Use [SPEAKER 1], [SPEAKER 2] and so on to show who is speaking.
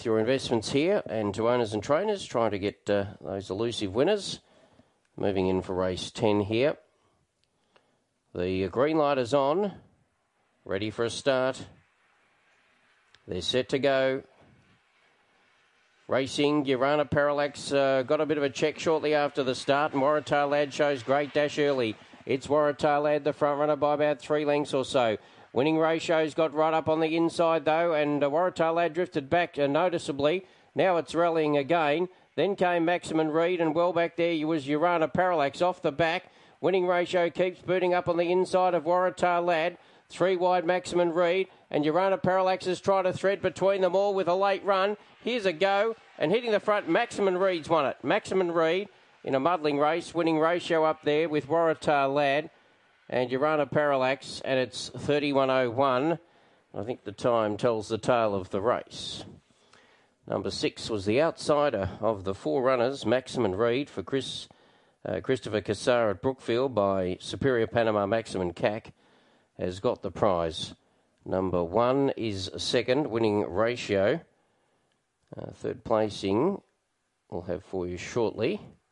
[SPEAKER 1] with your investments here, and to owners and trainers trying to get those elusive winners. Moving in for race 10 here. The green light is on, ready for a start. They're set to go. Racing, Urana Parallax got a bit of a check shortly after the start, and Waratah Lad shows great dash early. It's Waratah Lad, the front runner, by about 3 lengths or so. Winning Ratio's got right up on the inside, though, and Waratah Lad drifted back noticeably. Now it's rallying again. Then came Maximum Reed, and well back there was Urana Parallax off the back. Winning Ratio keeps booting up on the inside of Waratah Lad. 3 wide Maximum Reed, and Urana Parallax is trying to thread between them all with a late run. Here's a go, and hitting the front, Maximum Reed's won it. Maximum Reed in a muddling race, winning Ratio up there with Waratah Lad and Urana Parallax, and it's 31.01. I think the time tells the tale of the race. Number 6 was the outsider of the 4 runners, Maximum Reed for Christopher Cassar at Brookfield by Superior Panama Maximum Cac. Has got the prize. Number 1 is second, winning Ratio. Third placing we'll have for you shortly.